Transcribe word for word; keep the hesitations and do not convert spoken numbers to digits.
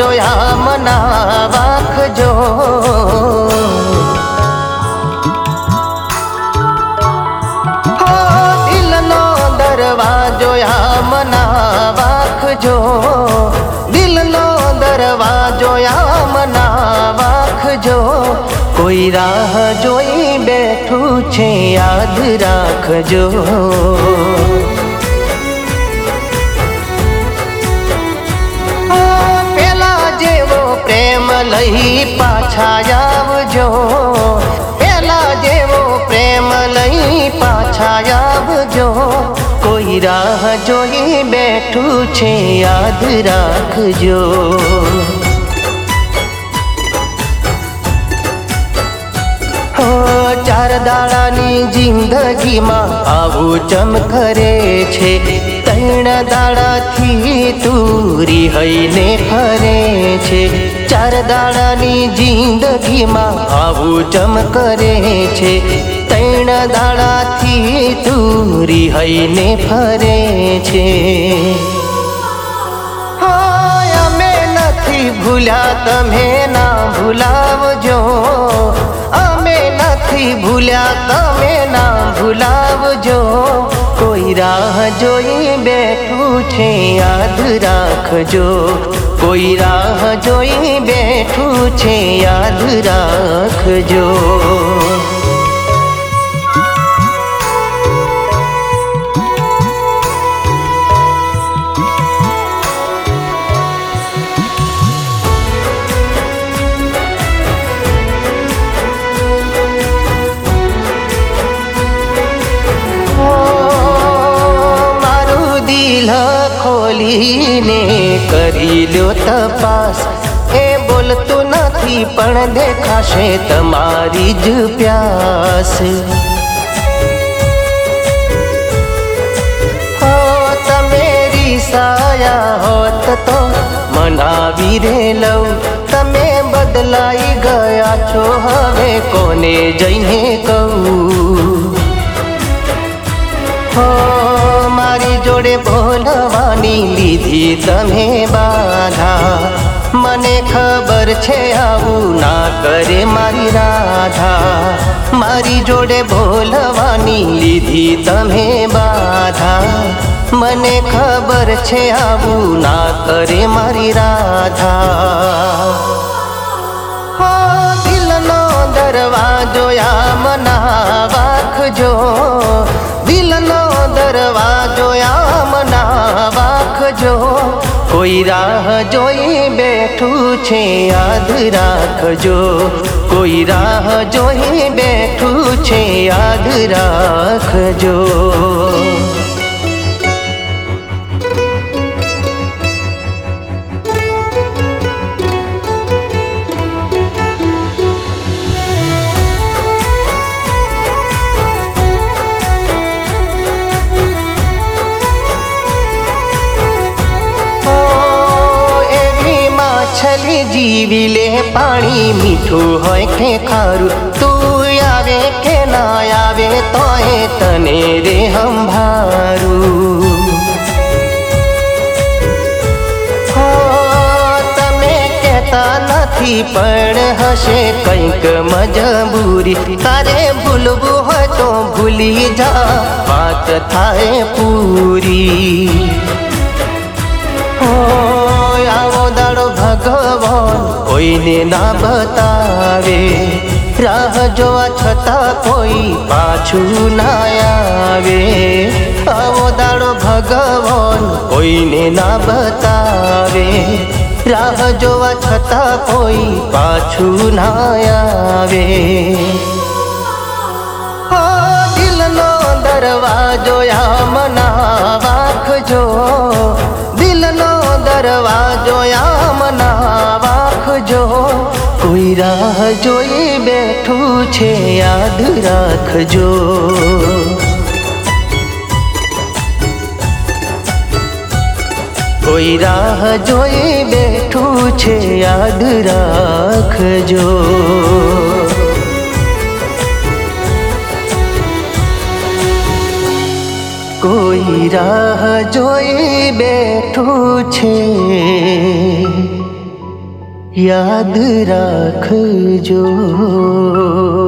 જોયા મના વાખજો। હો દિલનો દરવાજો યા મના વાખજો, દિલનો દરવાજો યા મના વાખજો। કોઈ રાહ જોઈ બેઠું છે યાદ રાખજો। પ્રેમ લઈ પાછા આવજો, પેલા જેવો પ્રેમ લઈ પાછા આવજો। કોઈ રાહ જોઈ બેઠું છે યાદ રાખજો। હો ચાર દાડાની જિંદગીમાં આવું ચમકરે છે, ત્રણ દાડાથી તુરી હઈને ફરે છે। ચાર દાડાની જિંદગીમાં આવું ચમકરે છે, ત્રણ દાડાથી તુરી હઈને ફરે છે। હા અમે નથી ભૂલ્યા તમે ના ભૂલાવજો, અમે નથી ભૂલ્યા તમે ના ભૂલાવજો। કોઈ રાહ જોઈ બેઠું છે યાદ રાખજો, કોઈ રાહ જોઈ બેઠું છે યાદ રાખજો। દિલ ખોલીને કરી લ્યો તપાસ, એ બોલતું નથી પણ દેખાશે તમારી જ પ્યાસ। હો તમે રીસાયા હોત તો મનાવી રે લઉં, તમે બદલાઈ ગયા છો હવે કોને જઈને કહું। હો મારી જોડે બોલવાની લીધી તમે બાધા, મને ખબર છે આવું ના કરે મારી રાધા। મારી જોડે બોલવાની લીધી તમે બાધા, મને ખબર છે આવું ના કરે મારી રાધા। હો દિલનો દરવાજો યા મના વાખજો, દિલનો દરવાજો યા મના વાખજો। કોઈ રાહ જોઈ બેઠું છે યાદ રાખજો, કોઈ રાહ જોઈ બેઠું છે યાદ રાખજો। છલી જીવી લે પાણી મીઠું હોય કે ખારું, તું આવે કે ના આવે તોય તને રે સંભારું। હો તમે કહેતા નથી પણ હશે કંઈક મજબૂરી, તારે ભૂલવું હોય તો ભૂલી જા વાત થાય પૂરી। હો આવો દાડો ભગવાન કોઈને ના બતાવે, રાહ જોવા છતાં કોઈ પાછું ના આવે। આવો દાડો ભગવાન કોઈને ના બતાવે, રાહ જોવા છતાં કોઈ પાછું ના આવે। હો દિલનો દરવાજો યા મના વાખજો, દિલનો દરવાજો યા મના વાખજો। કોઈ રાહ જોઈ બેઠું છે યાદ રાખજો, કોઈ રાહ જોઈ બેઠું છે યાદ રાખજો। કોઈ રાહ જોઈ બેઠું છે યાદ રાખજો।